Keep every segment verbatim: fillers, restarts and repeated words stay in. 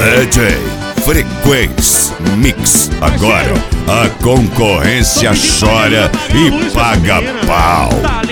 D J Frequência Mix. Agora a concorrência chora e paga pau.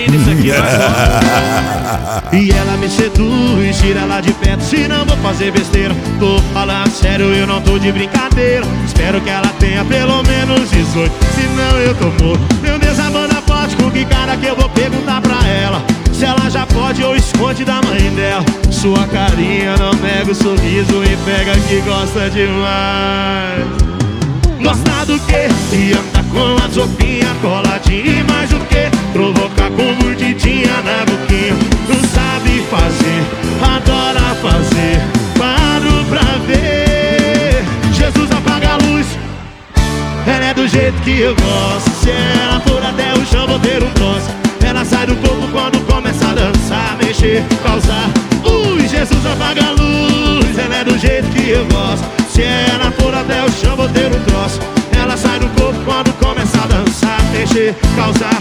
E ela me seduz, tira ela de perto, senão vou fazer besteira. Tô falando sério, eu não tô de brincadeira. Espero que ela tenha pelo menos dezoito, senão eu tô morto. Meu Deus, a banda forte, com que cara que eu vou perguntar pra ela se ela já pode ou esconde da mãe dela. Sua carinha não nega o sorriso e pega que gosta demais. Gosta do quê? E anda com as roupinhas coladinhas. E mais o quê? Provocar com mordidinha na boquinha. Não sabe fazer, adora fazer. Paro pra ver. Jesus, apaga a luz. Ela é do jeito que eu gosto. Se ela for até o chão, vou ter um troço. Ela sai do corpo quando começa a dançar, mexer, causar. Ui, Jesus, apaga a luz. Ela é do jeito que eu gosto. Se ela for até o chão, vou ter um troço. Ela sai do corpo quando começa a dançar, mexer, causar.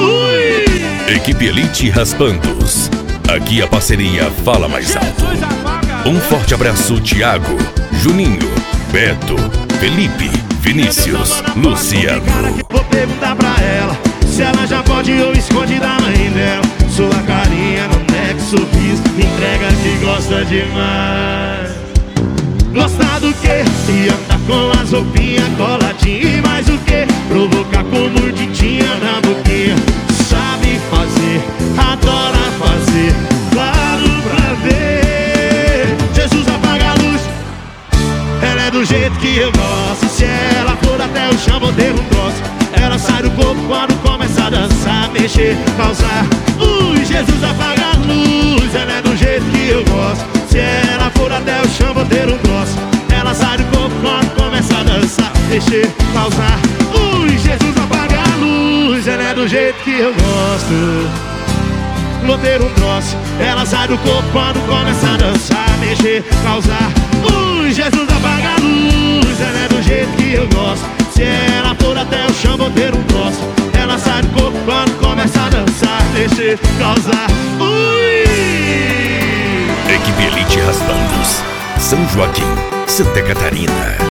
Ui! Equipe Elite Raspandos. Aqui a parceria fala mais alto. Um forte abraço, Thiago, Juninho, Beto, Felipe, Vinícius, Luciano. Vou perguntar pra ela se ela já pode ou esconde da mãe dela. Sua carinha no neck, sorriso, entrega que gosta demais. Gosta do quê? E anda com as roupinhas coladinhas. E mais o quê? Provocar com mordidinha na boquinha. Sabe fazer, adora fazer. Claro pra ver. Jesus, apaga a luz. Ela é do jeito que eu gosto. Se ela for até o chão, vou ter um troço. Ela sai do corpo quando começa a dançar, mexer, causar. Ui, Jesus, apaga a luz. Ela é do jeito que eu gosto. Se ela for até o chão, vou ter um troço. Ela sai do corpo quando começa a dançar, mexer, causar. Ui, Jesus, apaga a luz. Ela é do jeito que eu gosto. Vou ter um troço. Ela sai do corpo quando começa a dançar, mexer, causar. Ui, Jesus, apaga a luz. Ela é do jeito que eu gosto. Se ela for até o chão, vou ter um troço. Ela sai do corpo quando começa a dançar, mexer, causar. Ui! Equipe Elite Raspandos. São Joaquim, Santa Catarina.